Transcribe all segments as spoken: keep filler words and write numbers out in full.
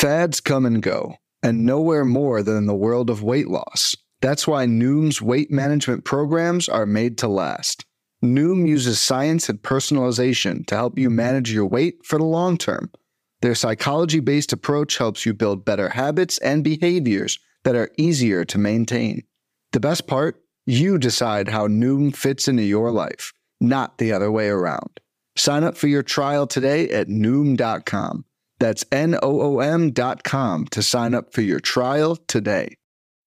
Fads come and go, and nowhere more than in the world of weight loss. That's why Noom's weight management programs are made to last. Noom uses science and personalization to help you manage your weight for the long term. Their psychology-based approach helps you build better habits and behaviors that are easier to maintain. The best part? You decide how Noom fits into your life, not the other way around. Sign up for your trial today at Noom dot com. That's N O O M dot com to sign up for your trial today.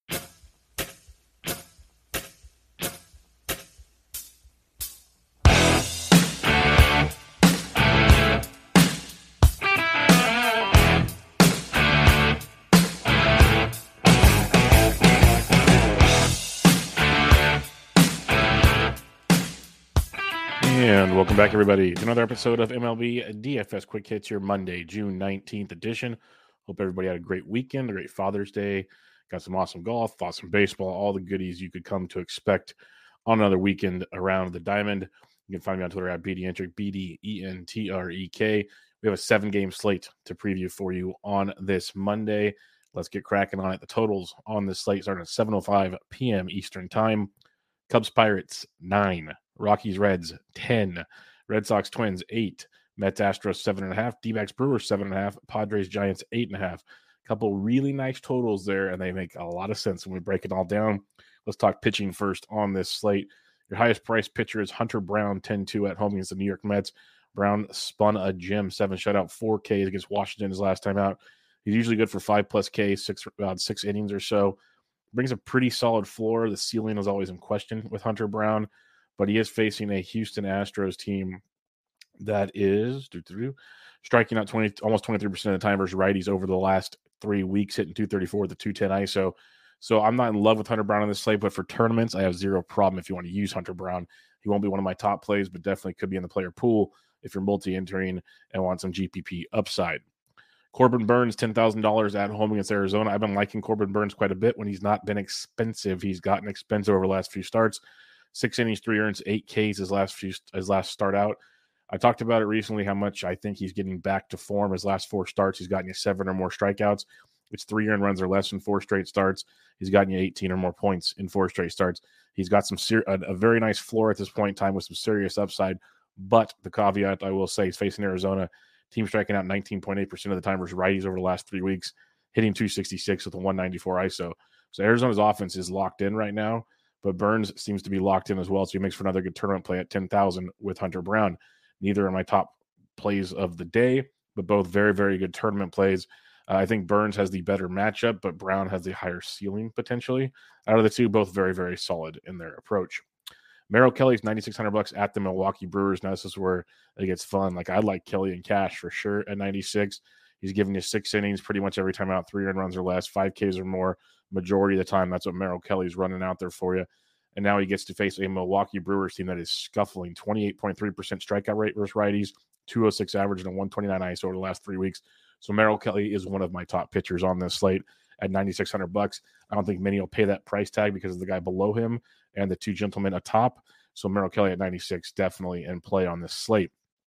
And welcome back, everybody, to another episode of M L B D F S Quick Hits, your Monday, June nineteenth edition. Hope everybody had a great weekend, a great Father's Day, got some awesome golf, awesome baseball, all the goodies you could come to expect on another weekend around the diamond. You can find me on Twitter at BDentrek, B D E N T R E K. We have a seven-game slate to preview for you on this Monday. Let's get cracking on it. The totals on this slate starting at seven oh five p.m. Eastern Time. Cubs Pirates, nine. Rockies Reds, ten. Red Sox Twins, eight. Mets Astros, seven and a half. D-backs Brewers, seven and a half. Padres Giants, eight and a half. A couple really nice totals there, and they make a lot of sense when we break it all down. Let's talk pitching first on this slate. Your highest priced pitcher is Hunter Brown, ten two at home against the New York Mets. Brown spun a gem, seven shutout, four Ks against Washington his last time out. He's usually good for five plus Ks, six about six innings or so. Brings a pretty solid floor. The ceiling is always in question with Hunter Brown, but he is facing a Houston Astros team that is striking out twenty, almost twenty-three percent of the time versus righties over the last three weeks, hitting two thirty-four with the two ten I S O. So I'm not in love with Hunter Brown on this slate, but for tournaments, I have zero problem if you want to use Hunter Brown. He won't be one of my top plays, but definitely could be in the player pool if you're multi-entering and want some G P P upside. Corbin Burns, ten thousand dollars at home against Arizona. I've been liking Corbin Burns quite a bit when he's not been expensive. He's gotten expensive over the last few starts. Six innings, three earns, eight Ks his last few his last start out. I talked about it recently how much I think he's getting back to form. His last four starts, he's gotten you seven or more strikeouts. It's three earned runs or less in four straight starts. He's gotten you eighteen or more points in four straight starts. He's got some ser- a, a very nice floor at this point in time with some serious upside. But the caveat I will say, he's facing Arizona. Team striking out nineteen point eight percent of the time versus righties over the last three weeks, hitting two sixty-six with a one ninety-four I S O. So Arizona's offense is locked in right now, but Burns seems to be locked in as well. So he makes for another good tournament play at ten thousand with Hunter Brown. Neither are my top plays of the day, but both very, very good tournament plays. Uh, I think Burns has the better matchup, but Brown has the higher ceiling potentially. Out of the two, both very, very solid in their approach. Merrill Kelly's ninety-six hundred bucks at the Milwaukee Brewers. Now this is where it gets fun. Like I like Kelly in cash for sure at ninety-six. He's giving you six innings pretty much every time out, three earned runs or less, five Ks or more. Majority of the time, that's what Merrill Kelly's running out there for you. And now he gets to face a Milwaukee Brewers team that is scuffling, twenty-eight point three percent strikeout rate versus righties, two oh six average, and a one twenty-nine I S O over the last three weeks. So Merrill Kelly is one of my top pitchers on this slate at ninety-six hundred bucks. I don't think many will pay that price tag because of the guy below him and the two gentlemen atop. So Merrill Kelly at ninety-six, definitely in play on this slate.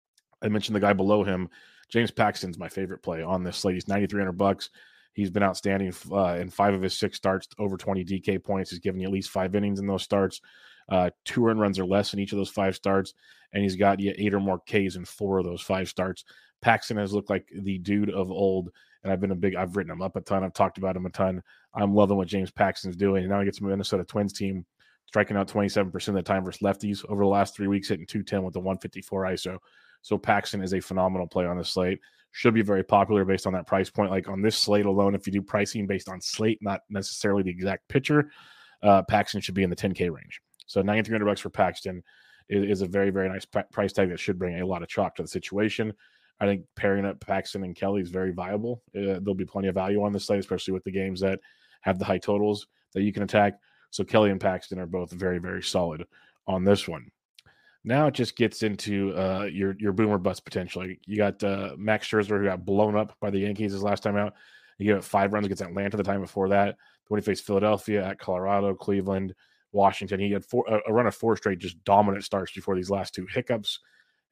I mentioned the guy below him. James Paxton's my favorite play on this slate. He's ninety-three hundred bucks. He's been outstanding uh, in five of his six starts, over twenty D K points. He's given you at least five innings in those starts, uh, two earned runs or less in each of those five starts, and he's got you eight or more Ks in four of those five starts. Paxton has looked like the dude of old, and I've been a big, I've written him up a ton. I've talked about him a ton. I'm loving what James Paxton's doing. And now he gets a Minnesota Twins team striking out twenty-seven percent of the time versus lefties over the last three weeks, hitting two ten with a one fifty-four I S O. So Paxton is a phenomenal play on this slate. Should be very popular based on that price point. Like on this slate alone, if you do pricing based on slate, not necessarily the exact pitcher, uh, Paxton should be in the ten K range. So ninety-three hundred bucks for Paxton is, is a very, very nice p- price tag that should bring a lot of chalk to the situation. I think pairing up Paxton and Kelly is very viable. Uh, there'll be plenty of value on this slate, especially with the games that have the high totals that you can attack. So Kelly and Paxton are both very, very solid on this one. Now it just gets into uh, your your boomer bust potentially. You got uh, Max Scherzer, who got blown up by the Yankees his last time out. You gave it five runs against Atlanta the time before that. When he faced Philadelphia, at Colorado, Cleveland, Washington, he had four, a run of four straight just dominant starts before these last two hiccups.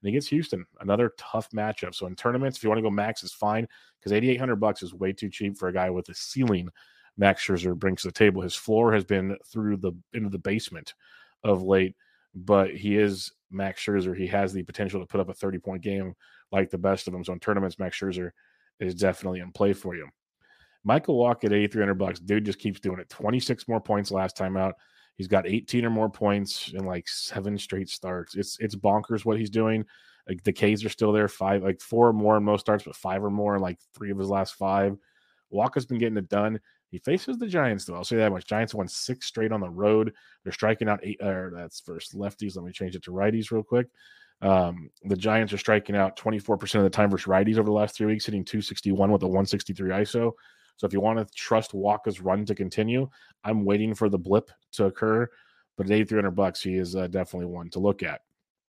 he gets Houston, another tough matchup. So in tournaments, if you want to go max, it's fine because eighty-eight hundred bucks is way too cheap for a guy with a ceiling Max Scherzer brings to the table. His floor has been through the into the basement of late, but he is Max Scherzer. He has the potential to put up a thirty-point game like the best of them. So in tournaments, Max Scherzer is definitely in play for you. Michael Walk at eighty-three hundred bucks. Dude just keeps doing it. twenty-six more points last time out. He's got eighteen or more points in like seven straight starts. It's it's bonkers what he's doing. Like the K's are still there, five, like four or more in most starts, but five or more in like three of his last five. Walker's been getting it done. He faces the Giants, though. I'll say that much. Giants won six straight on the road. They're striking out eight. Or that's versus lefties. Let me change it to righties real quick. Um, the Giants are striking out twenty-four percent of the time versus righties over the last three weeks, hitting two sixty-one with a one sixty-three I S O. So if you want to trust Walker's run to continue, I'm waiting for the blip to occur. But at eighty-three hundred bucks, he is uh, definitely one to look at.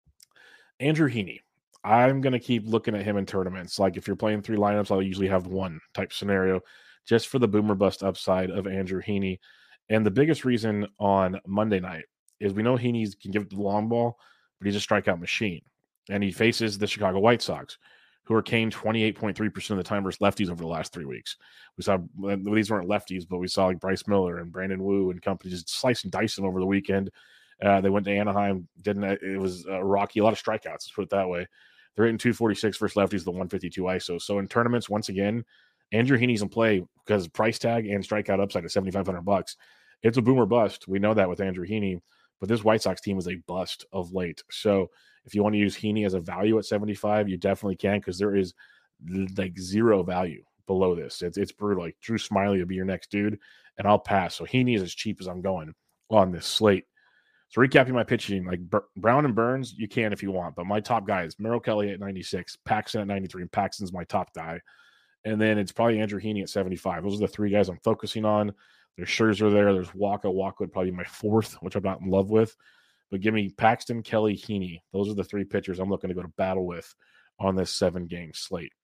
Andrew Heaney. I'm going to keep looking at him in tournaments. Like if you're playing three lineups, I'll usually have one type scenario just for the boomer bust upside of Andrew Heaney. And the biggest reason on Monday night is we know Heaney can give the long ball, but he's a strikeout machine. And he faces the Chicago White Sox, who are caned twenty-eight point three percent of the time versus lefties over the last three weeks. We saw, these weren't lefties, but we saw like Bryce Miller and Brandon Wu and company just slicing and dicing over the weekend. Uh, they went to Anaheim, didn't, it was uh, rocky, a lot of strikeouts, let's put it that way. They're hitting two forty-six versus lefties, the one fifty-two I S O. So in tournaments, once again, Andrew Heaney's in play because price tag and strikeout upside at seventy-five hundred bucks. It's a boomer bust. We know that with Andrew Heaney, but this White Sox team is a bust of late. So if you want to use Heaney as a value at seventy-five, you definitely can because there is like zero value below this. It's it's brutal. Like Drew Smyly will be your next dude, and I'll pass. So Heaney is as cheap as I'm going on this slate. So recapping my pitching, like Bur- Brown and Burns, you can if you want, but my top guy is Merrill Kelly at ninety-six, Paxton at ninety-three, and Paxton's my top guy. And then it's probably Andrew Heaney at seventy-five. Those are the three guys I'm focusing on. There's Scherzer there. There's Walker. Walker would probably be my fourth, which I'm not in love with. But give me Paxton, Kelly, Heaney. Those are the three pitchers I'm looking to go to battle with on this seven-game slate.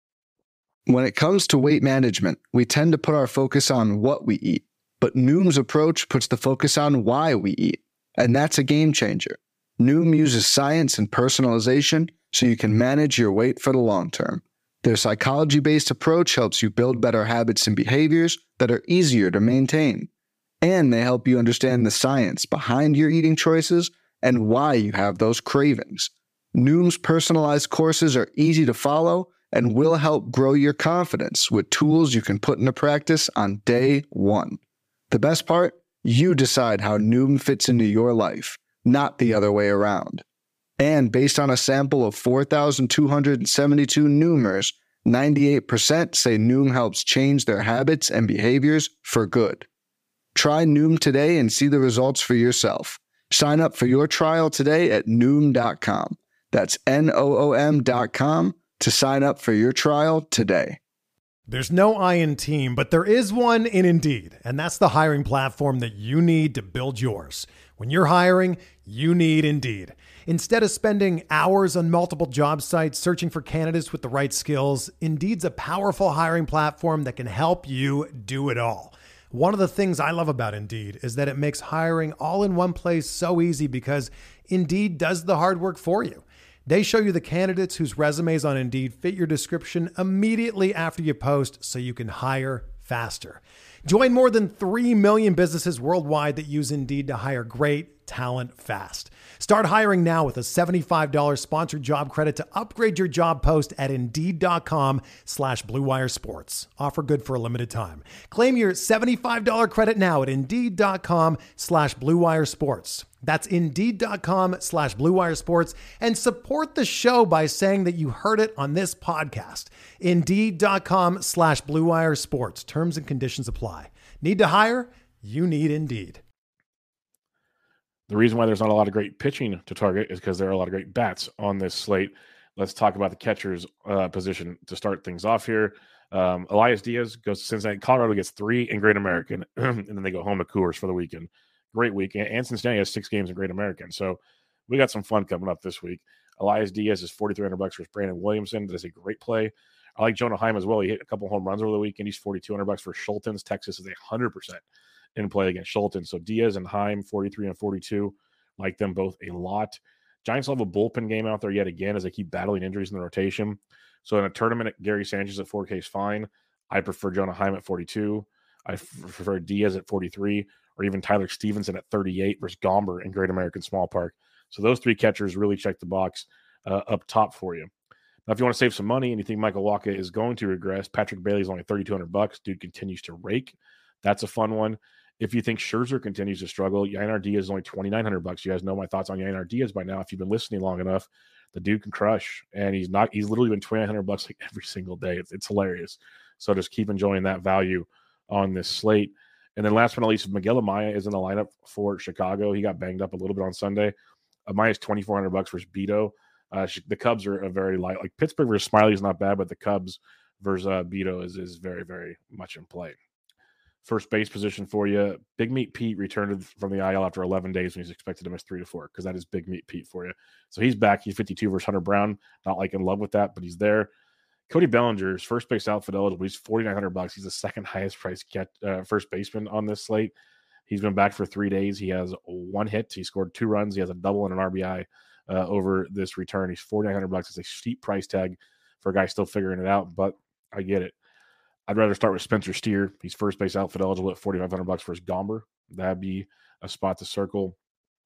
When it comes to weight management, we tend to put our focus on what we eat, but Noom's approach puts the focus on why we eat. And that's a game changer. Noom uses science and personalization so you can manage your weight for the long term. Their psychology-based approach helps you build better habits and behaviors that are easier to maintain. And they help you understand the science behind your eating choices and why you have those cravings. Noom's personalized courses are easy to follow and will help grow your confidence with tools you can put into practice on day one. The best part? You decide how Noom fits into your life, not the other way around. And based on a sample of four thousand two hundred seventy-two Noomers, ninety-eight percent say Noom helps change their habits and behaviors for good. Try Noom today and see the results for yourself. Sign up for your trial today at Noom dot com. That's N O O M dot com to sign up for your trial today. There's no I in team, but there is one in Indeed, and that's the hiring platform that you need to build yours. When you're hiring, you need Indeed. Instead of spending hours on multiple job sites searching for candidates with the right skills, Indeed's a powerful hiring platform that can help you do it all. One of the things I love about Indeed is that it makes hiring all in one place so easy because Indeed does the hard work for you. They show you the candidates whose resumes on Indeed fit your description immediately after you post so you can hire faster. Join more than three million businesses worldwide that use Indeed to hire great talent fast. Start hiring now with a seventy-five dollars sponsored job credit to upgrade your job post at Indeed.com slash Blue Wire Sports. Offer good for a limited time. Claim your seventy-five dollars credit now at Indeed.com slash Blue Wire Sports. That's Indeed.com slash Blue Wire Sports, and support the show by saying that you heard it on this podcast. Indeed.com slash Blue Wire Sports. Terms and conditions apply. Need to hire? You need Indeed. The reason why there's not a lot of great pitching to target is because there are a lot of great bats on this slate. Let's talk about the catcher's uh, position to start things off here. Um, Elias Diaz goes to Cincinnati. Colorado gets three in Great American, and then they go home to Coors for the weekend. Great week. And Cincinnati has six games in Great American. So we got some fun coming up this week. Elias Diaz is forty-three hundred bucks for Brandon Williamson. That is a great play. I like Jonah Heim as well. He hit a couple home runs over the weekend. He's forty-two hundred bucks for Schultens. Texas is one hundred percent in play against Schultens. So Diaz and Heim, forty-three and forty-two. Like them both a lot. Giants will have a bullpen game out there yet again as they keep battling injuries in the rotation. So in a tournament, Gary Sanchez at four K is fine. I prefer Jonah Heim at forty-two. I prefer Diaz at forty-three, or even Tyler Stevenson at thirty-eight versus Gomber in Great American Small Park. So those three catchers really check the box uh, up top for you. Now, if you want to save some money and you think Michael Wacha is going to regress, Patrick Bailey is only thirty-two hundred bucks. Dude continues to rake. That's a fun one. If you think Scherzer continues to struggle, Yainer Diaz is only twenty-nine hundred bucks. You guys know my thoughts on Yainer Diaz by now. If you've been listening long enough, the dude can crush, and he's not. He's literally been twenty-nine hundred bucks like every single day. It's, it's hilarious. So just keep enjoying that value on this slate. And then last but not least, Miguel Amaya is in the lineup for Chicago. He got banged up a little bit on Sunday. Amaya's twenty-four hundred bucks versus Beto. Uh, the Cubs are a very light. Like Pittsburgh versus Smiley is not bad, but the Cubs versus uh, Beto is is very very much in play. First base position for you, Big Meat Pete returned from the I L after eleven days when he's expected to miss three to four because that is Big Meat Pete for you. So he's back. He's fifty-two versus Hunter Brown. Not like in love with that, but he's there. Cody Bellinger's first base outfit eligible. He's forty-nine hundred bucks. He's the second highest priced get, uh, first baseman on this slate. He's been back for three days. He has one hit. He scored two runs. He has a double and an R B I uh, over this return. He's forty-nine hundred bucks. It's a steep price tag for a guy still figuring it out, but I get it. I'd rather start with Spencer Steer. He's first base outfit eligible at forty-five hundred bucks versus Gomber. That'd be a spot to circle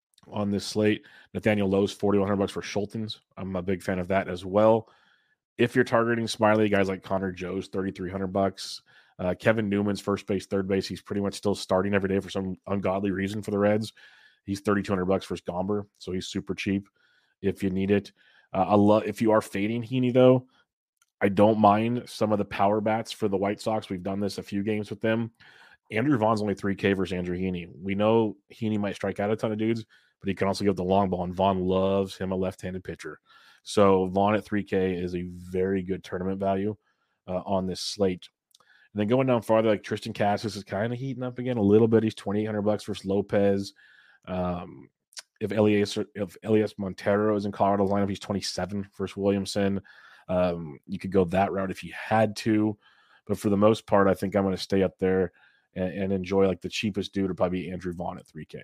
on this slate. Nathaniel Lowe's forty-one hundred bucks for Schultens. I'm a big fan of that as well. If you're targeting Smiley, guys like Connor Joe's thirty-three hundred bucks. Uh, Kevin Newman's first base, third base. He's pretty much still starting every day for some ungodly reason for the Reds. He's thirty-two hundred bucks versus Gomber, so he's super cheap if you need it. Uh, I love if you are fading Heaney though. I don't mind some of the power bats for the White Sox. We've done this a few games with them. Andrew Vaughn's only three K versus Andrew Heaney. We know Heaney might strike out a ton of dudes, but he can also give the long ball, and Vaughn loves him a left-handed pitcher. So Vaughn at three K is a very good tournament value uh, on this slate. And then going down farther, like Tristan Cassis is kind of heating up again a little bit. He's twenty-eight hundred bucks versus Lopez. Um, if Elias if Elias Montero is in Colorado's lineup, he's twenty-seven versus Williamson. Um, you could go that route if you had to, but for the most part, I think I'm going to stay up there and, and enjoy like the cheapest dude would probably be Andrew Vaughn at three K.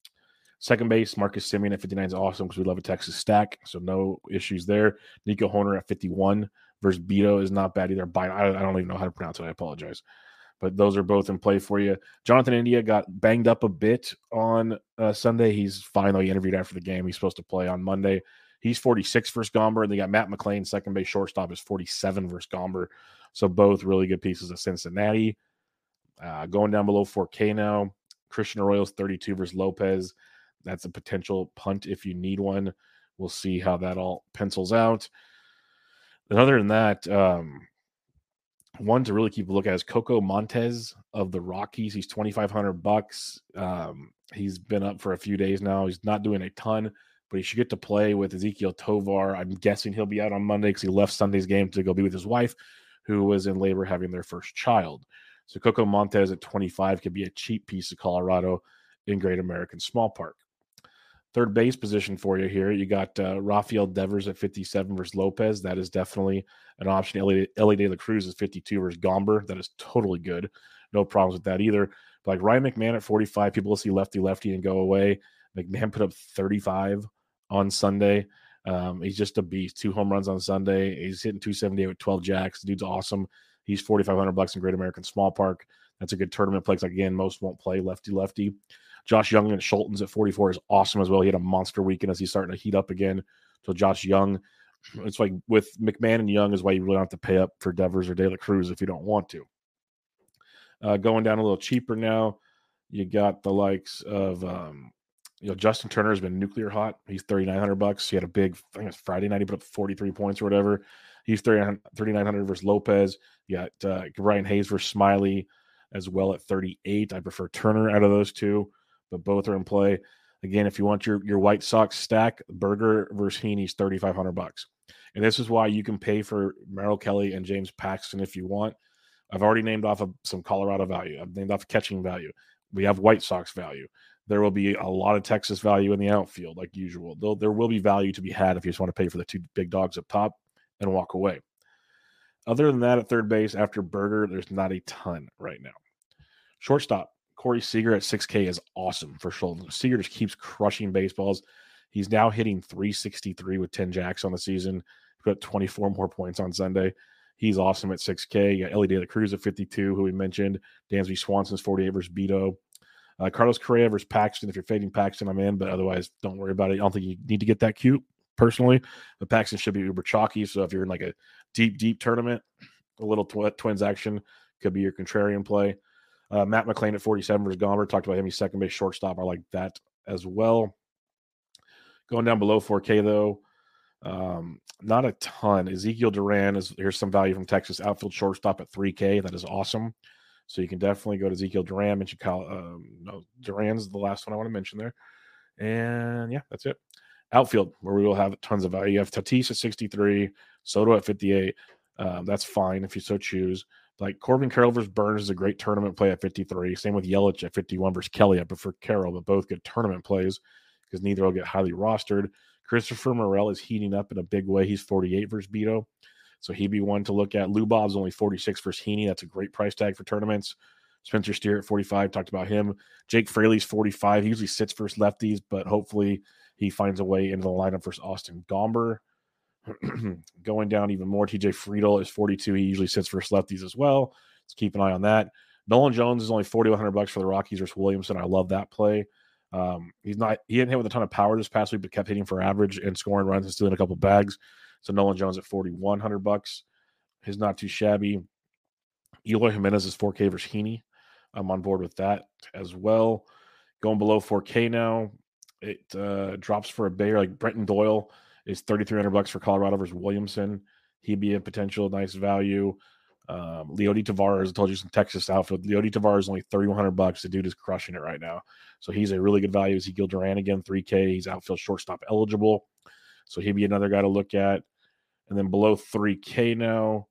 Second base, Marcus Semien at fifty-nine is awesome because we love a Texas stack, so no issues there. Nico Hoerner at fifty-one versus Beto is not bad either. I don't even know how to pronounce it. I apologize. But those are both in play for you. Jonathan India got banged up a bit on uh, Sunday. He's fine, though. He interviewed after the game. He's supposed to play on Monday. He's forty-six versus Gomber, and they got Matt McLean, second base shortstop, is forty-seven versus Gomber. So both really good pieces of Cincinnati. Uh, going down below four K now, Christian Arroyo's thirty-two versus Lopez. That's a potential punt if you need one. We'll see how that all pencils out. And other than that, um, one to really keep a look at is Coco Montez of the Rockies. He's twenty-five hundred bucks. Um, he's been up for a few days now. He's not doing a ton, but he should get to play with Ezekiel Tovar. I'm guessing he'll be out on Monday because he left Sunday's game to go be with his wife, who was in labor having their first child. So Coco Montez at twenty-five could be a cheap piece of Colorado in Great American Small Park. Third base position for you here. You got uh, Rafael Devers at fifty-seven versus Lopez. That is definitely an option. Ellie De La Cruz is fifty-two versus Gomber. That is totally good. No problems with that either. But like Ryan McMahon at forty-five, people will see lefty-lefty and go away. McMahon put up thirty-five on Sunday. Um, he's just a beast. Two home runs on Sunday. He's hitting two seventy-eight with twelve jacks. The dude's awesome. He's forty-five hundred bucks in Great American Small Park. That's a good tournament play. Again, most won't play lefty-lefty. Josh Young and Schultens at forty-four is awesome as well. He had a monster weekend as he's starting to heat up again. So Josh Young, it's like with McMahon and Young is why you really don't have to pay up for Devers or De La Cruz if you don't want to. Uh, going down a little cheaper now, you got the likes of um, you know Justin Turner has been nuclear hot. He's thirty-nine hundred bucks. He had a big, I think it was Friday night. He put up forty-three points or whatever. He's thirty-nine hundred versus Lopez. You got uh, Brian Hayes versus Smiley as well at thirty-eight. I prefer Turner out of those two, but both are in play. Again, if you want your, your White Sox stack, Berger versus Heaney's thirty-five hundred bucks. And this is why you can pay for Merrill Kelly and James Paxton if you want. I've already named off of some Colorado value. I've named off catching value. We have White Sox value. There will be a lot of Texas value in the outfield, like usual. Though there will be value to be had if you just want to pay for the two big dogs up top and walk away. Other than that, at third base, after Berger, there's not a ton right now. Shortstop, Corey Seager at six K is awesome for Schultz. Seager just keeps crushing baseballs. He's now hitting three sixty-three with ten jacks on the season. He put twenty-four more points on Sunday. He's awesome at six K. You got Ellie De La Cruz at fifty-two, who we mentioned. Dansby Swanson's forty-eight versus Beto. Uh, Carlos Correa versus Paxton. If you're fading Paxton, I'm in, but otherwise, don't worry about it. I don't think you need to get that cute, personally. But Paxton should be uber chalky, so if you're in like a deep, deep tournament, a little tw- Twins action could be your contrarian play. Uh, Matt McLean at forty-seven versus Gomber. Talked about him. He's second base shortstop. I like that as well. Going down below four K, though, um, not a ton. Ezekiel Duran is here's some value from Texas. Outfield shortstop at three K. That is awesome. So you can definitely go to Ezekiel Duran. Mention Kyle, um, no, Duran's the last one I want to mention there. And yeah, that's it. Outfield, where we will have tons of value. You have Tatis at sixty-three, Soto at fifty-eight. Um, that's fine if you so choose. Like Corbin Carroll versus Burns is a great tournament play at fifty-three. Same with Yelich at fifty-one versus Kelly. I prefer Carroll, but both good tournament plays because neither will get highly rostered. Christopher Morel is heating up in a big way. He's forty-eight versus Beto. So he'd be one to look at. Lou Bob's only forty-six versus Heaney. That's a great price tag for tournaments. Spencer Steer at forty-five. Talked about him. Jake Fraley's forty-five. He usually sits versus lefties, but hopefully he finds a way into the lineup versus Austin Gomber. Going down even more, T J Friedel is forty-two. He usually sits versus lefties as well. Let's keep an eye on that. Nolan Jones is only forty-one hundred bucks for the Rockies versus Williamson. I love that play. Um, he's not he didn't hit with a ton of power this past week, but kept hitting for average and scoring runs and stealing a couple bags. So Nolan Jones at forty-one hundred bucks is not too shabby. Eloy Jimenez is four K versus Heaney. I'm on board with that as well. Going below four K now, it uh, drops for a Bayer. Like Brenton Doyle is thirty-three hundred bucks for Colorado versus Williamson. He'd be a potential nice value. Um, Leody Tavares, I told you, some Texas outfield. Leody Tavares is only thirty-one hundred bucks. The dude is crushing it right now. So he's a really good value. Ezekiel Duran again, three K. He's outfield shortstop eligible. So he'd be another guy to look at. And then below three K now,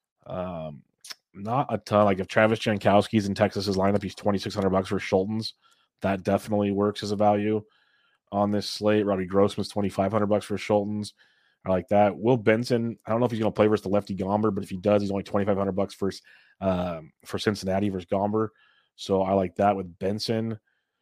um, not a ton. Like if Travis Jankowski's in Texas's lineup, he's twenty-six hundred bucks for Schultens. That definitely works as a value on this slate. Robbie Grossman's twenty-five hundred bucks for Schultens. I like that. Will Benson, I don't know if he's going to play versus the lefty Gomber, but if he does, he's only twenty-five hundred bucks for, um, for Cincinnati versus Gomber. So I like that with Benson.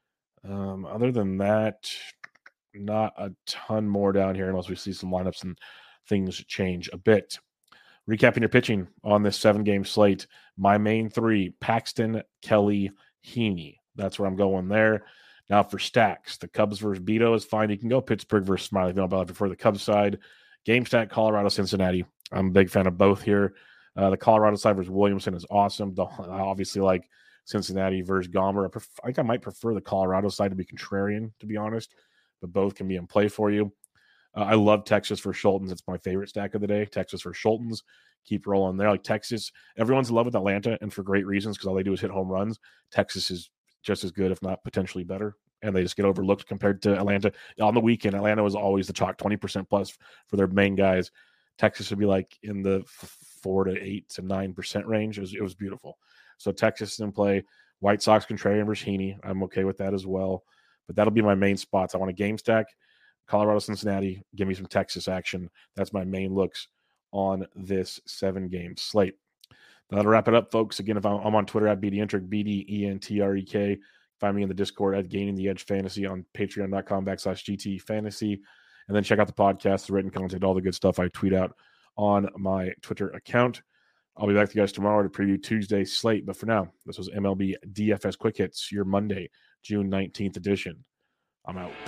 Um, other than that, not a ton more down here unless we see some lineups and things change a bit. Recapping your pitching on this seven-game slate, my main three, Paxton, Kelly, Heaney. That's where I'm going there. Now for stacks, the Cubs versus Beto is fine. You can go Pittsburgh versus Smiley. If you don't prefer the Cubs side. Game stack, Colorado, Cincinnati. I'm a big fan of both here. Uh, the Colorado side versus Williamson is awesome. The, I obviously like Cincinnati versus Gomber. I, prefer, I think I might prefer the Colorado side to be contrarian, to be honest, but both can be in play for you. Uh, I love Texas for Schultens. It's my favorite stack of the day. Texas for Schultens. Keep rolling there. Like Texas, everyone's in love with Atlanta, and for great reasons because all they do is hit home runs. Texas is just as good, if not potentially better, and they just get overlooked compared to Atlanta. On the weekend, Atlanta was always the chalk, twenty percent plus for their main guys. Texas would be like in the four to eight to nine percent range. It was, it was beautiful. So Texas is in play. White Sox, contrarian versus Heaney. I'm okay with that as well. But that'll be my main spots. I want a game stack. Colorado, Cincinnati, give me some Texas action. That's my main looks on this seven-game slate. That'll wrap it up, folks. Again, if I'm, I'm on Twitter at BDentrek, B D E N T R E K. Find me in the Discord at Gaining the Edge Fantasy on patreon.com backslash GT Fantasy. And then check out the podcast, the written content, all the good stuff I tweet out on my Twitter account. I'll be back to you guys tomorrow to preview Tuesday's slate. But for now, this was M L B D F S Quick Hits, your Monday, June nineteenth edition. I'm out.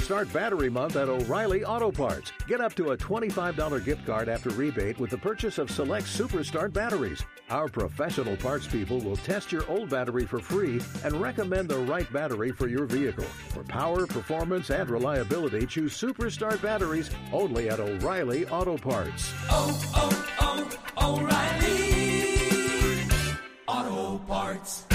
Superstart Battery Month at O'Reilly Auto Parts. Get up to a twenty-five dollars gift card after rebate with the purchase of select Superstart batteries. Our professional parts people will test your old battery for free and recommend the right battery for your vehicle. For power, performance, and reliability, choose Superstart batteries only at O'Reilly Auto Parts. Oh, oh, oh, O'Reilly Auto Parts.